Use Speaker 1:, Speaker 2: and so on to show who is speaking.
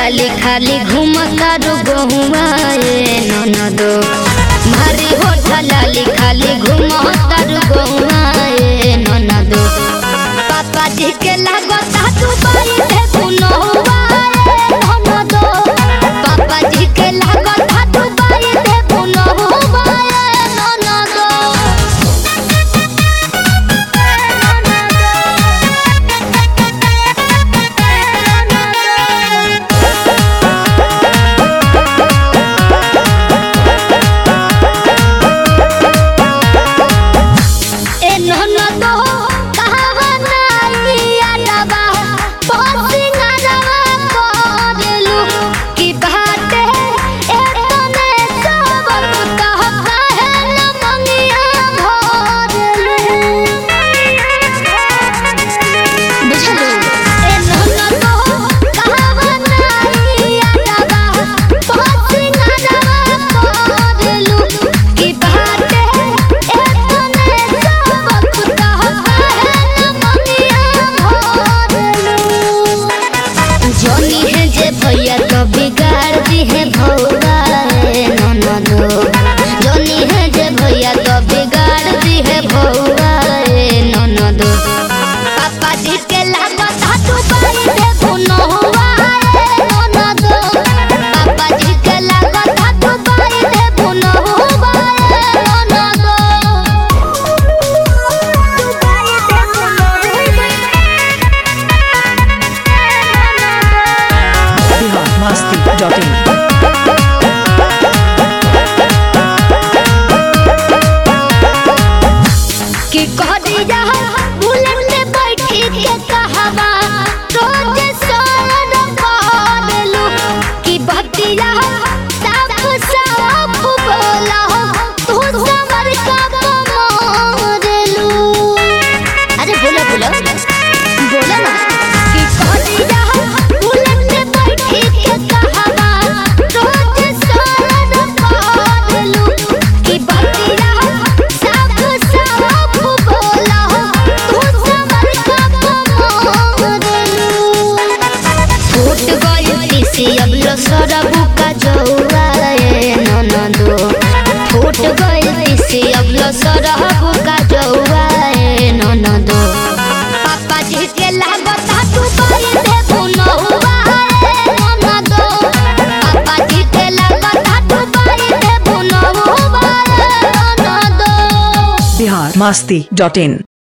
Speaker 1: लाली खाली घूमता गहुआ ननदो मारी होठ लाली खाली घूमता गहुआ ननदो पापा जी के लागता तू बाई दे पुनहुआ ननदो पापा जी के लागता तू बाई दे पुनहुआ ननदो भैया तो बिगाड़ दी है भौवा ननदो जोनी है जे भैया तो बिगाड़ दी है भौवा ननदो पापा जी के लागता तू बाई दे पुनहुआ ननदो पापा जी के लागता तू बाई दे पुनहुआ ननदो तू बाई दे पुनहुआ
Speaker 2: Masti.in
Speaker 1: कि कहदी जा बुलेट में बैठी के कहवा रोज सोन पालू कि बतिया साफ साफ बोला तू समर का मारलू अरे बोलो बोलो बोलो ना कि कहदी जा बुलेट में बैठी के कहवा रोज सोन पालू कि बतिया साफ साफ बोला तू समर का मारलू फूट गई सी अब लो सरबू का जौआ ननदो फूट गई सी अब लो सरबू का जौआ ननदो पापा जी के लागता तू बाई दे पुनहुआ ननदो पापा जी के लागता तू बाई दे पुनहुआ ननदो
Speaker 2: Bihar Masti.in